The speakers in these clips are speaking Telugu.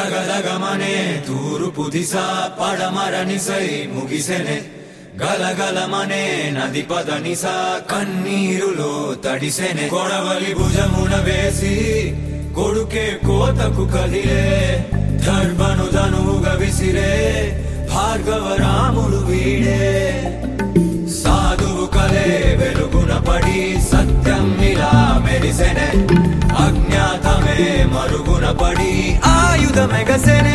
దగదగమనే తూర్పు దిశ పడమరనిసై ముగిసెనే గలగలమనే నది పదనిస కన్నీరులో తడిసెనే కొడవలి భుజమున వేసి కొడుకే కోతకు కదిలే దర్భను ధనువుగా విసిరే భార్గవ రాముడు వీడే సాధువు కలే వెలుగున పడి సత్యం ఇలా మెరిసెనే అజ్ఞాతమే మరుగున పడి ఆయుధమెగసెనే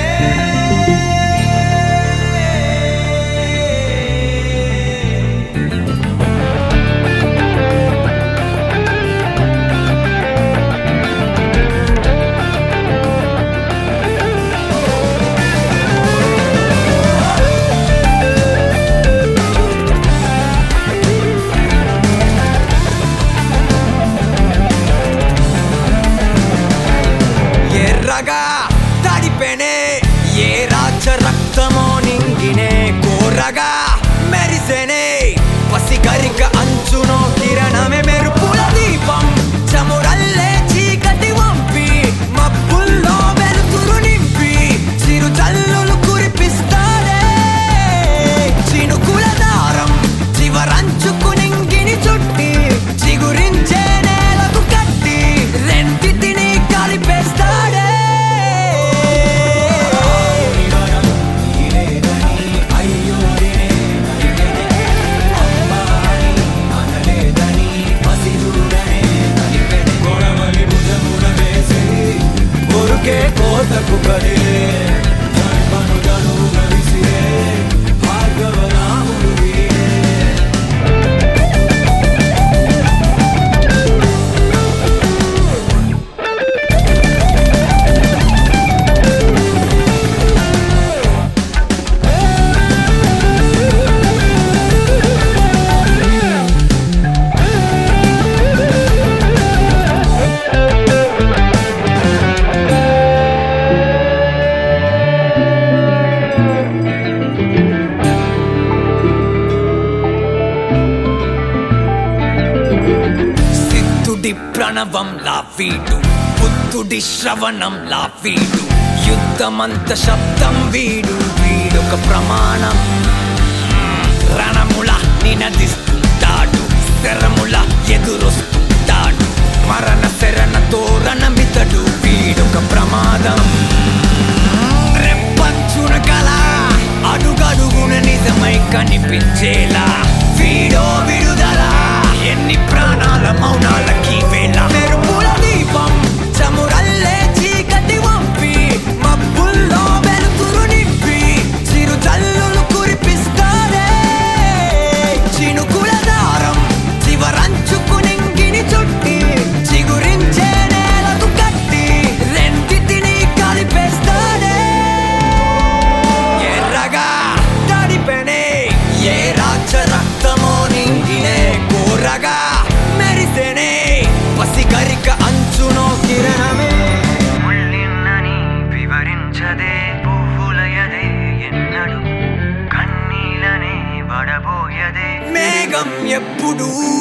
తడిపెనే ఏ రాజ రక్తమో నింగినే కోరగా మెరిసెనే పసిగరిక అంచునో కిరణమే మెరుపుల దీపం చమురల్లే చీకటి వంపి మబ్బుల్లో వెలుతురు నింపి చిరు చల్లులు కురిపిస్తాడే చినుకుల దారం చివరంచుకు నింగిని చుట్టి చిగురించే నేలకు కట్టి రెండిటిని కలిపేస్తాడే కోతకు కదిలే దర్భను ధనువుగా విసిరే భార్గవ రాముడు వీడే ప్రణవంలా వీడు బుద్ధుడి శ్రవణంలా వీడు యుద్ధమంత శబ్దం వీడు వీడొక ప్రమాణం రణముల నినదిస్తుంటాడు శరముల ఎదురొస్తుంటాడు మరణ శరణ తోరణమితడు వీడొక ప్రమాదం రెప్పంచున కల అడుగడుగున నిజమై కనిపించేలా వీడో విడుదల ఎన్ని ప్రాణాల మౌనాలకి వేళ మెరుపుల దీపం చమురల్లే చీకటి వంపి మబ్బుల్లో వెలుతురు నింపి చిరు చల్లులు కురిపిస్తాడే చినుకుల దారం చివరంచుకు నింగిని చుట్టి చిగురించే నేలకు కట్టి రెండిటిని కలిపేస్తాడే ఎర్రగా తడిపెనే ఏ రాజ రక్తమో నింగినే కోరగా మెరిసెనే పసిగరిక అంచునో కిరణమే ముళ్ళిన్నని వివరించదే పువ్వులయదే ఎన్నడు కన్నీలనే వడబోయదే మేఘం ఎప్పుడు